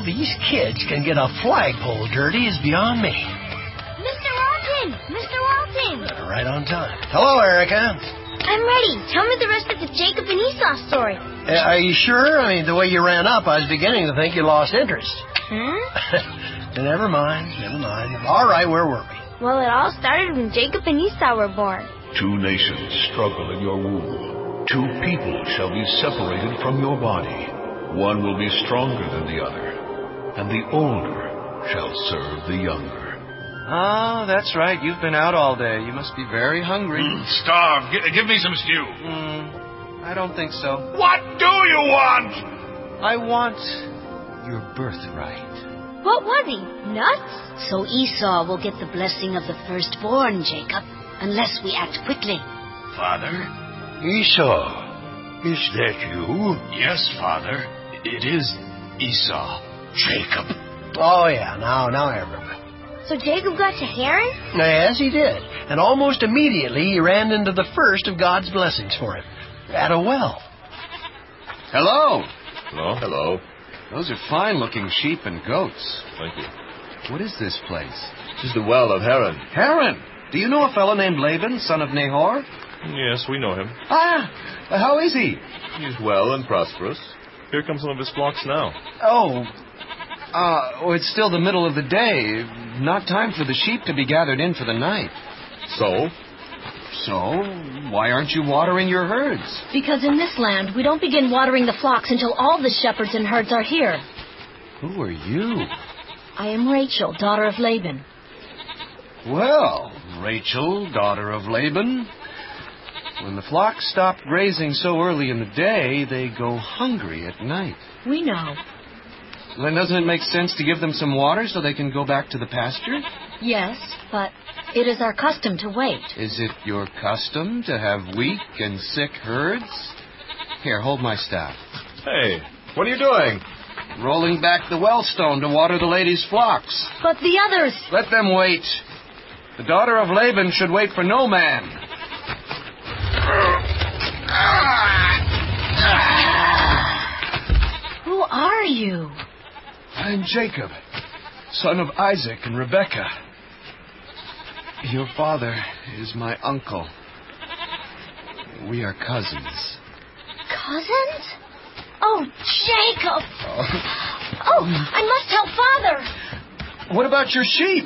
these kids can get a flagpole dirty is beyond me. Mr. Walton! Mr. Walton! Right on time. Hello, Erica. I'm ready. Tell me the rest of the Jacob and Esau story. Are you sure? I mean, the way you ran up, I was beginning to think you lost interest. Never mind. All right, where were we? Well, it all started when Jacob and Esau were born. Two nations struggle in your womb. Two people shall be separated from your body. One will be stronger than the other, and the older shall serve the younger. Oh, that's right. You've been out all day. You must be very hungry. Starved. Give me some stew. I don't think so. What do you want? I want your birthright. What was he? Nuts? So Esau will get the blessing of the firstborn, Jacob, unless we act quickly. Father? Esau, is that you? Yes, Father. It is Esau. Jacob. Oh, yeah, now I remember. So Jacob got to Haran? Yes, he did. And almost immediately he ran into the first of God's blessings for him. At a well. Hello. Hello. Those are fine-looking sheep and goats. Thank you. What is this place? This is the well of Haran. Haran. Do you know a fellow named Laban, son of Nahor? Yes, we know him. How is he? He's well and prosperous. Here come some of his flocks now. It's still the middle of the day. Not time for the sheep to be gathered in for the night. So, why aren't you watering your herds? Because in this land, we don't begin watering the flocks until all the shepherds and herds are here. Who are you? I am Rachel, daughter of Laban. Well, Rachel, daughter of Laban. When the flocks stop grazing so early in the day, they go hungry at night. We know. Then doesn't it make sense to give them some water so they can go back to the pasture? Yes, but it is our custom to wait. Is it your custom to have weak and sick herds? Here, hold my staff. hey, what are you doing? Rolling back the well stone to water the ladies' flocks. But the others... Let them wait. The daughter of Laban should wait for no man. Who are you? I'm Jacob, son of Isaac and Rebekah. Your father is my uncle. We are cousins. Cousins? Oh, Jacob! Oh, I must help Father! What about your sheep?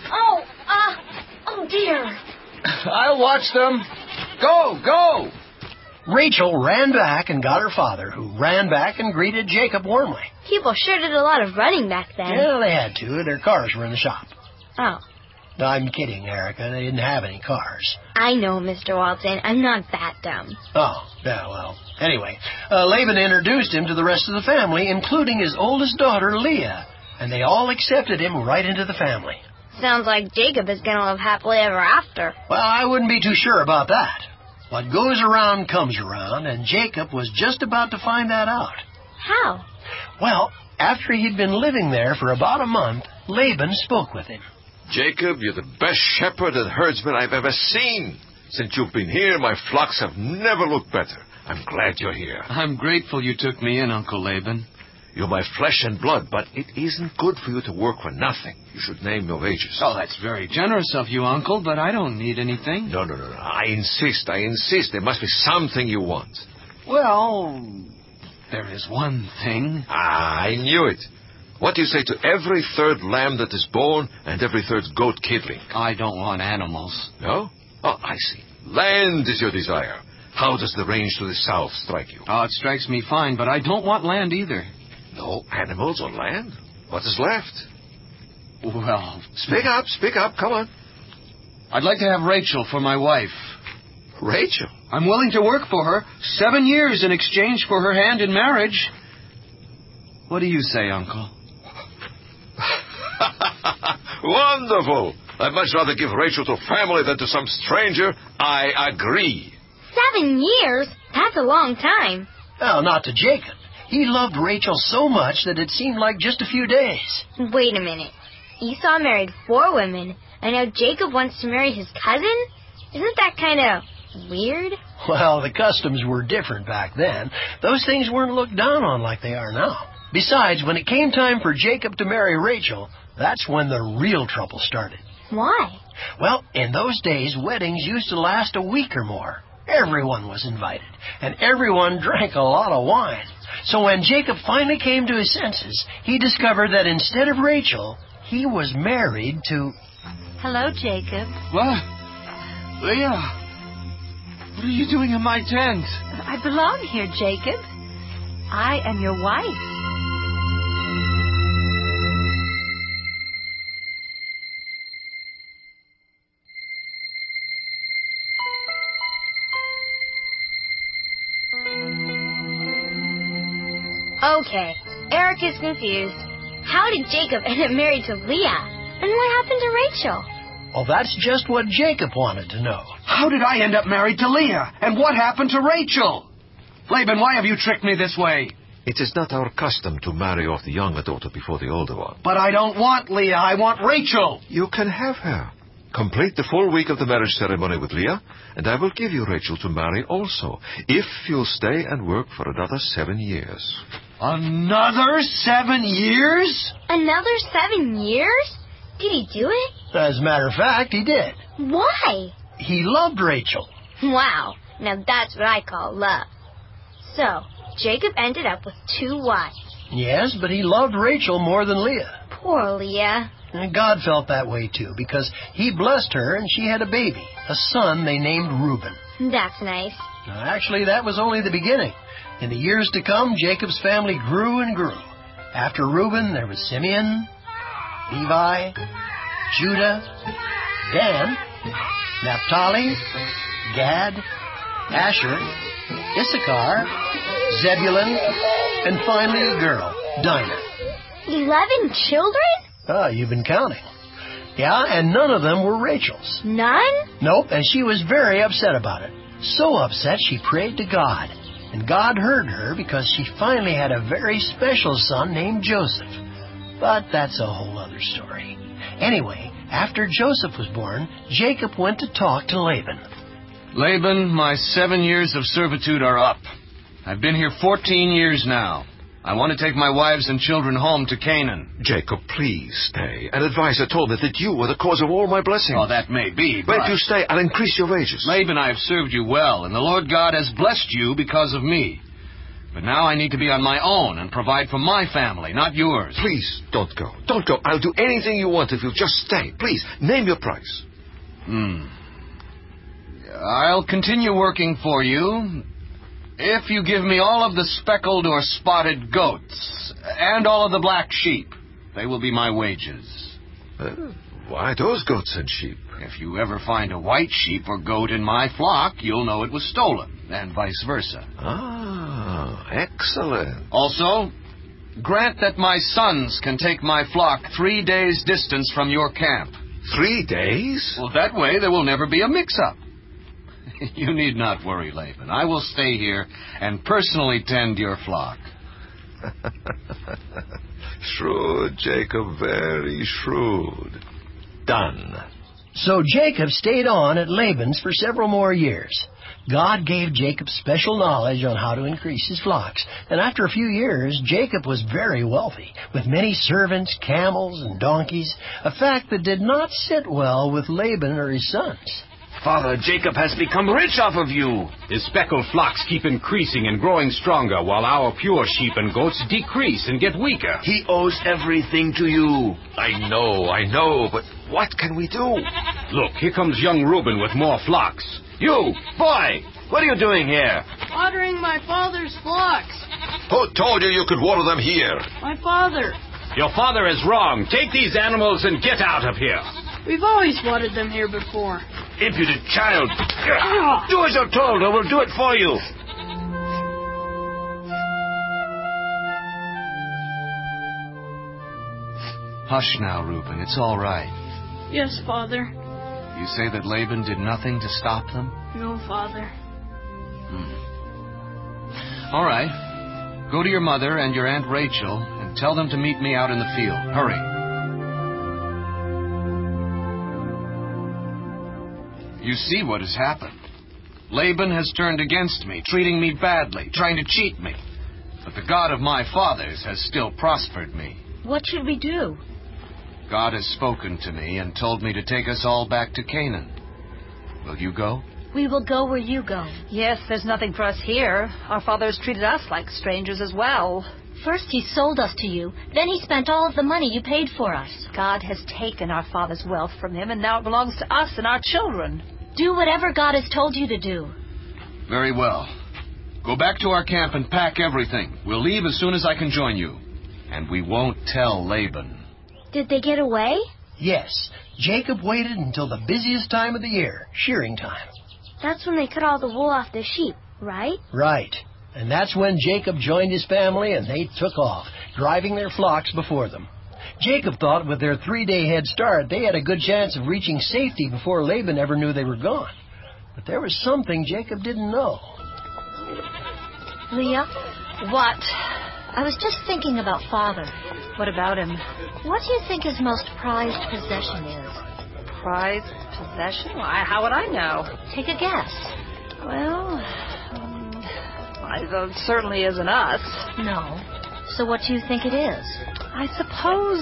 Oh dear. I'll watch them. Go! Rachel ran back and got her father, who ran back and greeted Jacob warmly. People sure did a lot of running back then. Yeah, they had to. Their cars were in the shop. Oh. No, I'm kidding, Erica. They didn't have any cars. I know, Mr. Walton. I'm not that dumb. Oh, yeah, well. Anyway, Laban introduced him to the rest of the family, including his oldest daughter, Leah. And they all accepted him right into the family. Sounds like Jacob is going to live happily ever after. Well, I wouldn't be too sure about that. What goes around comes around, and Jacob was just about to find that out. How? Well, after he'd been living there for about a month, Laban spoke with him. Jacob, you're the best shepherd and herdsman I've ever seen. Since you've been here, my flocks have never looked better. I'm glad you're here. I'm grateful you took me in, Uncle Laban. You're my flesh and blood, but it isn't good for you to work for nothing. You should name your wages. Oh, that's very generous of you, Uncle, but I don't need anything. No. I insist. There must be something you want. Well, there is one thing. I knew it. What do you say to every third lamb that is born and every third goat kidling? I don't want animals. No? Oh, I see. Land is your desire. How does the range to the south strike you? Oh, it strikes me fine, but I don't want land either. No animals or land? What is left? Well... Speak up, come on. I'd like to have Rachel for my wife. Rachel? I'm willing to work for her 7 years in exchange for her hand in marriage. What do you say, Uncle? Wonderful! I'd much rather give Rachel to family than to some stranger. I agree. 7 years? That's a long time. Well, not to Jacob. He loved Rachel so much that it seemed like just a few days. Wait a minute. Esau married 4 women, and now Jacob wants to marry his cousin? Isn't that kind of weird? Well, the customs were different back then. Those things weren't looked down on like they are now. Besides, when it came time for Jacob to marry Rachel, that's when the real trouble started. Why? Well, in those days, weddings used to last a week or more. Everyone was invited, and everyone drank a lot of wine. So when Jacob finally came to his senses, he discovered that instead of Rachel, he was married to... Hello, Jacob. What? Leah! What are you doing in my tent? I belong here, Jacob. I am your wife. Okay, Eric is confused. How did Jacob end up married to Leah? And what happened to Rachel? Well, that's just what Jacob wanted to know. How did I end up married to Leah? And what happened to Rachel? Laban, why have you tricked me this way? It is not our custom to marry off the younger daughter before the older one. But I don't want Leah. I want Rachel. You can have her. Complete the full week of the marriage ceremony with Leah, and I will give you Rachel to marry also, if you'll stay and work for another 7 years. Another 7 years? Another 7 years? Did he do it? As a matter of fact, he did. Why? He loved Rachel. Wow, now that's what I call love. So, Jacob ended up with 2 wives. Yes, but he loved Rachel more than Leah. Poor Leah. And God felt that way, too, because he blessed her and she had a baby, a son they named Reuben. That's nice. Now, actually, that was only the beginning. In the years to come, Jacob's family grew and grew. After Reuben, there was Simeon, Levi, Judah, Dan, Naphtali, Gad, Asher, Issachar, Zebulun, and finally a girl, Dinah. 11 children? Ah, you've been counting. Yeah, and none of them were Rachel's. None? Nope, and she was very upset about it. So upset she prayed to God. And God heard her because she finally had a very special son named Joseph. But that's a whole other story. Anyway, after Joseph was born, Jacob went to talk to Laban. Laban, my 7 years of servitude are up. I've been here 14 years now. I want to take my wives and children home to Canaan. Jacob, please stay. An advisor told me that you were the cause of all my blessings. Oh, that may be, but... if you stay, I'll increase your wages. Laban, I have served you well, and the Lord God has blessed you because of me. But now I need to be on my own and provide for my family, not yours. Please, don't go. Don't go. I'll do anything you want if you'll just stay. Please, name your price. I'll continue working for you if you give me all of the speckled or spotted goats and all of the black sheep. They will be my wages. Why those goats and sheep? If you ever find a white sheep or goat in my flock, you'll know it was stolen, and vice versa. Ah, excellent. Also, grant that my sons can take my flock 3 days' distance from your camp. 3 days? Well, that way there will never be a mix-up. You need not worry, Laban. I will stay here and personally tend your flock. Shrewd, Jacob, very shrewd. Done. So Jacob stayed on at Laban's for several more years. God gave Jacob special knowledge on how to increase his flocks, and after a few years, Jacob was very wealthy, with many servants, camels, and donkeys, a fact that did not sit well with Laban or his sons. Father Jacob has become rich off of you. His speckled flocks keep increasing and growing stronger, while our pure sheep and goats decrease and get weaker. He owes everything to you. I know, but what can we do? Look, here comes young Reuben with more flocks. You, boy, what are you doing here? Watering my father's flocks. Who told you you could water them here? My father. Your father is wrong. Take these animals and get out of here. We've always watered them here before. Impudent child. Do as you're told, or we'll do it for you. Hush now, Reuben. It's all right. Yes, Father. You say that Laban did nothing to stop them? No, Father. All right. Go to your mother and your Aunt Rachel and tell them to meet me out in the field. Hurry. You see what has happened. Laban has turned against me, treating me badly, trying to cheat me. but the God of my fathers has still prospered me. What should we do? God has spoken to me and told me to take us all back to Canaan. Will you go? We will go where you go. Yes, there's nothing for us here. Our fathers treated us like strangers as well. First he sold us to you, then he spent all of the money you paid for us. God has taken our father's wealth from him, and now it belongs to us and our children. Do whatever God has told you to do. Very well. Go back to our camp and pack everything. We'll leave as soon as I can join you. And we won't tell Laban. Did they get away? Yes. Jacob waited until the busiest time of the year, shearing time. That's when they cut all the wool off the sheep, right? Right. And that's when Jacob joined his family and they took off, driving their flocks before them. Jacob thought with their 3-day head start, they had a good chance of reaching safety before Laban ever knew they were gone. But there was something Jacob didn't know. Leah, What? I was just thinking about Father. What about him? What do you think his most prized possession is? Prized possession? Why, how would I know? Take a guess. Well, it certainly isn't us. No. So what do you think it is? I suppose...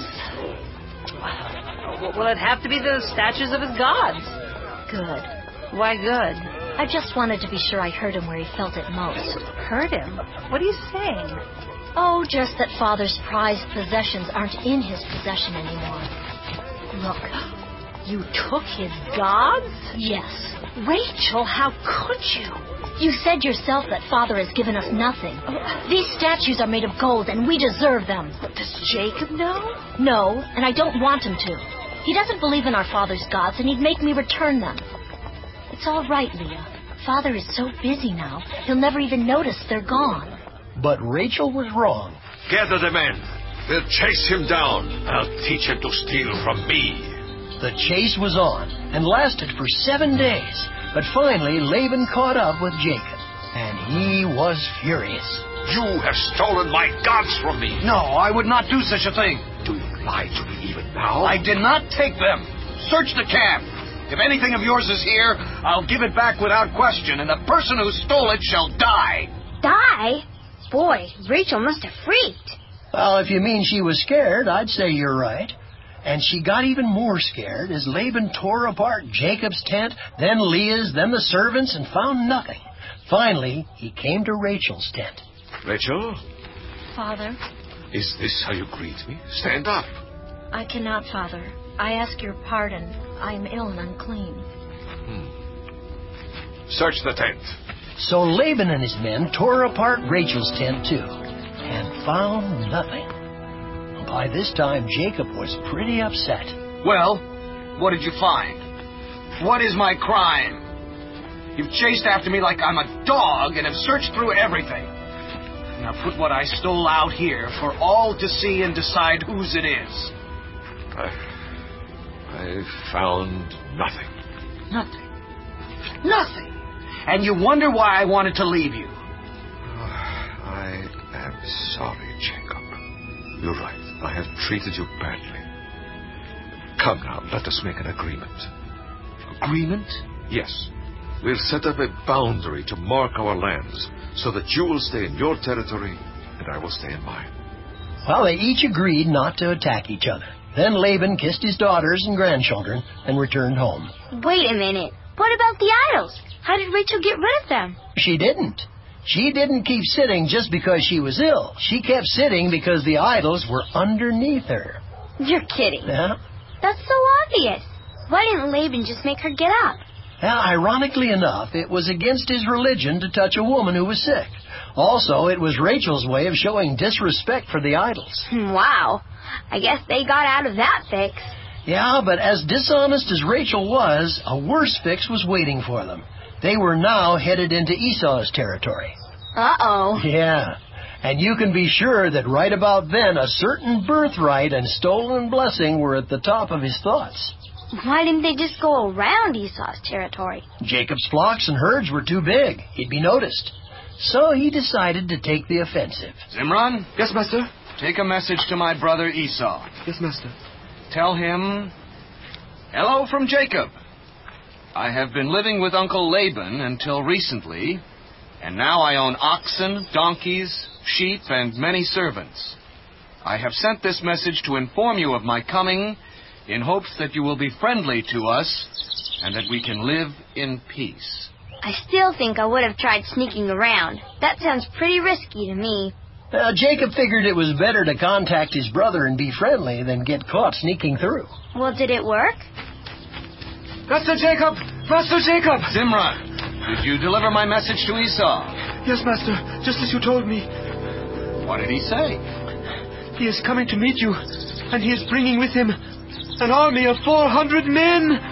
Well, it'd have to be the statues of his gods. Good. Why good? I just wanted to be sure I heard him where he felt it most. Heard him? What are you saying? Oh, just that Father's prized possessions aren't in his possession anymore. Look. You took his gods? Yes. Rachel, how could you? You said yourself that Father has given us nothing. These statues are made of gold, and we deserve them. But does Jacob know? No, and I don't want him to. He doesn't believe in our Father's gods, and he'd make me return them. It's all right, Leah. Father is so busy now, he'll never even notice they're gone. But Rachel was wrong. Gather the men. We'll chase him down. I'll teach him to steal from me. The chase was on and lasted for 7 days. But finally, Laban caught up with Jacob, and he was furious. You have stolen my gods from me. No, I would not do such a thing. Do you lie to me even now? I did not take them. Search the camp. If anything of yours is here, I'll give it back without question, and the person who stole it shall die. Die? Boy, Rachel must have freaked. Well, if you mean she was scared, I'd say you're right. And she got even more scared as Laban tore apart Jacob's tent, then Leah's, then the servants, and found nothing. Finally, he came to Rachel's tent. Rachel? Father? Is this how you greet me? Stand up. I cannot, Father. I ask your pardon. I am ill and unclean. Search the tent. So Laban and his men tore apart Rachel's tent too, and found nothing. By this time, Jacob was pretty upset. Well, what did you find? What is my crime? You've chased after me like I'm a dog and have searched through everything. Now put what I stole out here for all to see and decide whose it is. I found nothing. Nothing. Nothing. And you wonder why I wanted to leave you. I am sorry, Jacob. You're right. I have treated you badly. Come now, let us make an agreement. Agreement? Yes. We'll set up a boundary to mark our lands so that you will stay in your territory and I will stay in mine. Well, they each agreed not to attack each other. Then Laban kissed his daughters and grandchildren and returned home. Wait a minute. What about the idols? How did Rachel get rid of them? She didn't. She didn't keep sitting just because she was ill. She kept sitting because the idols were underneath her. You're kidding. Yeah? That's so obvious. Why didn't Laban just make her get up? Now, ironically enough, it was against his religion to touch a woman who was sick. Also, it was Rachel's way of showing disrespect for the idols. Wow. I guess they got out of that fix. Yeah, but as dishonest as Rachel was, a worse fix was waiting for them. They were now headed into Esau's territory. Uh-oh. Yeah, and you can be sure that right about then a certain birthright and stolen blessing were at the top of his thoughts. Why didn't they just go around Esau's territory? Jacob's flocks and herds were too big. He'd be noticed. So he decided to take the offensive. Zimran? Yes, master? Take a message to my brother Esau. Yes, master. Tell him, hello from Jacob. I have been living with Uncle Laban until recently, And now I own oxen, donkeys, sheep, and many servants. I have sent this message to inform you of my coming, in hopes that you will be friendly to us, and that we can live in peace. I still think I would have tried sneaking around. That sounds pretty risky to me. Jacob figured it was better to contact his brother and be friendly than get caught sneaking through. Well, did it work? Master Jacob! Master Jacob! Zimran, did you deliver my message to Esau? Yes, Master, just as you told me. What did he say? He is coming to meet you, and he is bringing with him an army of 400 men!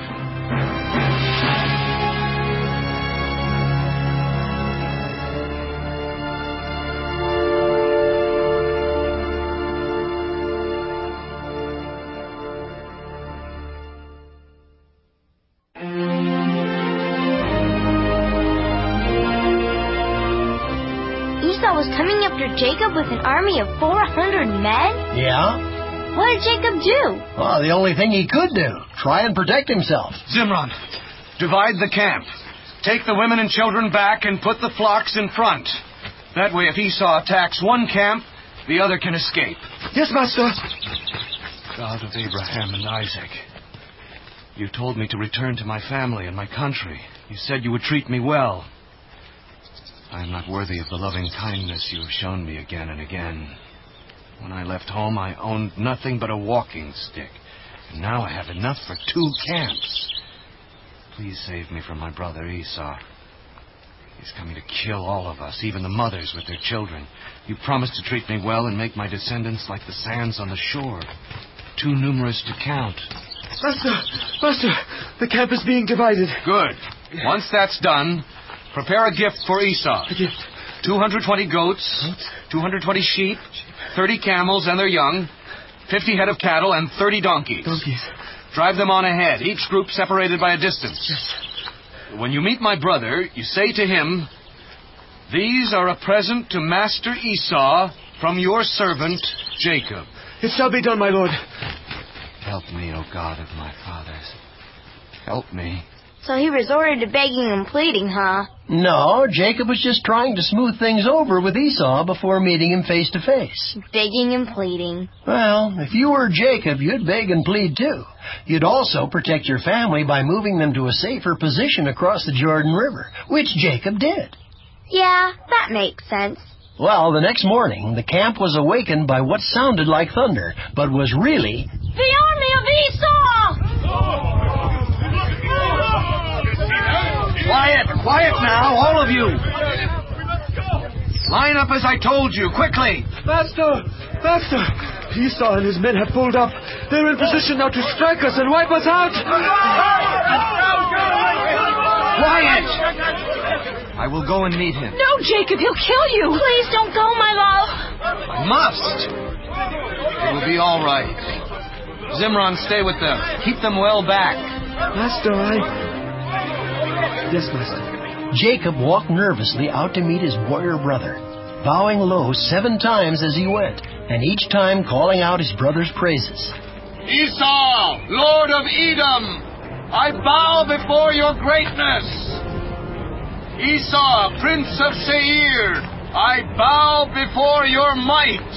Esau was coming after Jacob with an army of 400 men? Yeah? What did Jacob do? Well, the only thing he could do. Try and protect himself. Zimran, divide the camp. Take the women and children back and put the flocks in front. That way, if Esau attacks one camp, the other can escape. Yes, Master. God of Abraham and Isaac, you told me to return to my family and my country. You said you would treat me well. I am not worthy of the loving kindness you have shown me again and again. When I left home, I owned nothing but a walking stick. And now I have enough for 2 camps. Please save me from my brother Esau. He's coming to kill all of us, even the mothers with their children. You promised to treat me well and make my descendants like the sands on the shore, too numerous to count. Master, the camp is being divided. Good. Once that's done, prepare a gift for Esau. A gift? 220 goats, 220 sheep, 30 camels and their young, 50 head of cattle, and 30 donkeys. Drive them on ahead, each group separated by a distance. Yes. When you meet my brother, you say to him, "These are a present to Master Esau from your servant Jacob." It shall be done, my lord. Help me, O God of my fathers. Help me. So he resorted to begging and pleading, huh? No, Jacob was just trying to smooth things over with Esau before meeting him face to face. Begging and pleading. Well, if you were Jacob, you'd beg and plead too. You'd also protect your family by moving them to a safer position across the Jordan River, which Jacob did. Yeah, that makes sense. Well, the next morning, the camp was awakened by what sounded like thunder, but was really the army of Esau! Quiet now, all of you! Line up as I told you, quickly! Master! Esau and his men have pulled up. They're in position now to strike us and wipe us out! Quiet! I will go and meet him. No, Jacob, he'll kill you. Please don't go, my love. I must. It will be all right. Zimran, stay with them. Keep them well back. Master, Yes, Master. Jacob walked nervously out to meet his warrior brother, bowing low 7 times as he went, and each time calling out his brother's praises. Esau, Lord of Edom, I bow before your greatness. Esau, Prince of Seir, I bow before your might.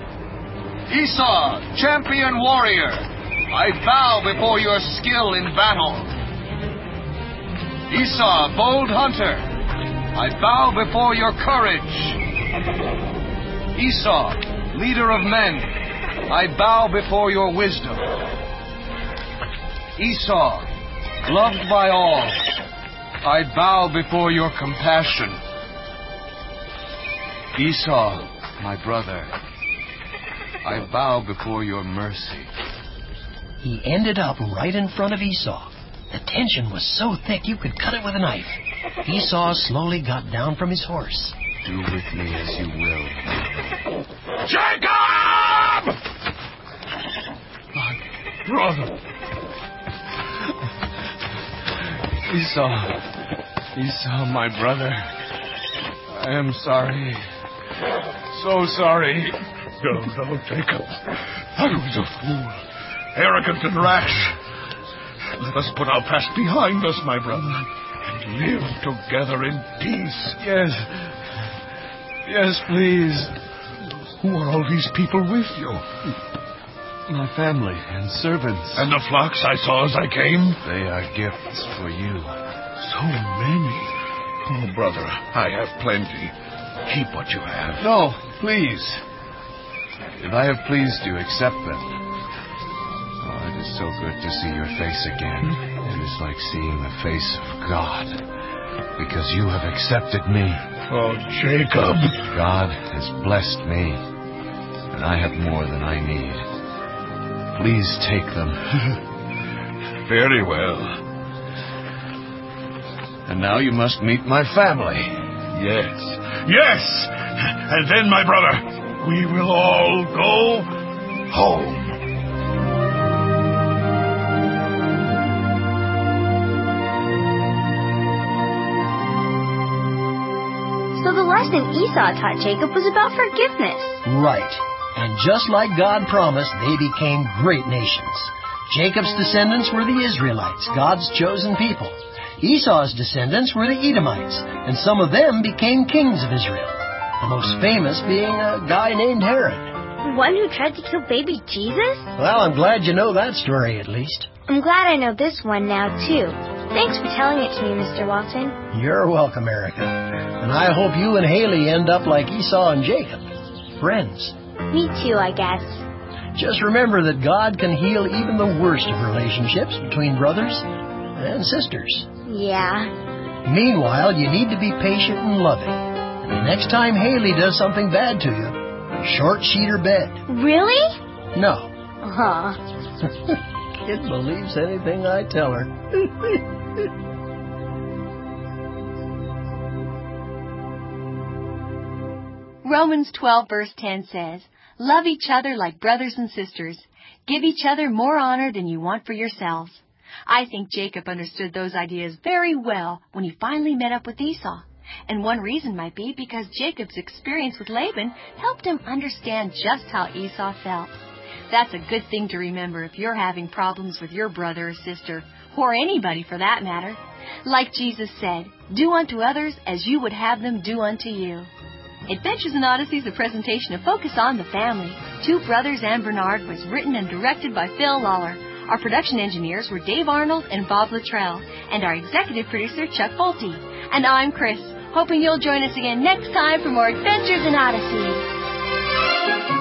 Esau, champion warrior, I bow before your skill in battle. Esau, bold hunter, I bow before your courage. Esau, leader of men, I bow before your wisdom. Esau, loved by all, I bow before your compassion. Esau, my brother, I bow before your mercy. He ended up right in front of Esau. The tension was so thick you could cut it with a knife. Esau slowly got down from his horse. Do with me as you will. Jacob! My brother. Esau, my brother. I am sorry. So sorry. No, Jacob. I was a fool. Arrogant and rash. Let us put our past behind us, my brother. and live together in peace. Yes. Yes, please. Who are all these people with you? My family and servants. And the flocks I saw as I came? They are gifts for you. So many. Oh, brother, I have plenty. Keep what you have. No, please. If I have pleased you, accept them. Oh, it is so good to see your face again. It is like seeing the face of God. Because you have accepted me. Oh, Jacob. God has blessed me. And I have more than I need. Please take them. Very well. And now you must meet my family. Yes. Yes! And then, my brother, we will all go home. So the lesson Esau taught Jacob was about forgiveness. Right. And just like God promised, they became great nations. Jacob's descendants were the Israelites, God's chosen people. Esau's descendants were the Edomites, and some of them became kings of Israel. The most famous being a guy named Herod. The one who tried to kill baby Jesus? Well, I'm glad you know that story at least. I'm glad I know this one now, too. Thanks for telling it to me, Mr. Walton. You're welcome, Erica. And I hope you and Haley end up like Esau and Jacob. Friends. Me too, I guess. Just remember that God can heal even the worst of relationships between brothers and sisters. Yeah. Meanwhile, you need to be patient and loving. And the next time Haley does something bad to you, short sheet her bed. Really? No. Huh. Kid believes anything I tell her. Romans 12 verse 10 says, "Love each other like brothers and sisters. Give each other more honor than you want for yourselves." I think Jacob understood those ideas very well when he finally met up with Esau. And one reason might be because Jacob's experience with Laban helped him understand just how Esau felt. That's a good thing to remember if you're having problems with your brother or sister, or anybody for that matter. Like Jesus said, "Do unto others as you would have them do unto you." Adventures in Odyssey is a presentation of Focus on the Family. Two Brothers and Bernard was written and directed by Phil Lawler. Our production engineers were Dave Arnold and Bob Luttrell, and our executive producer, Chuck Bolte. And I'm Chris, hoping you'll join us again next time for more Adventures in Odyssey.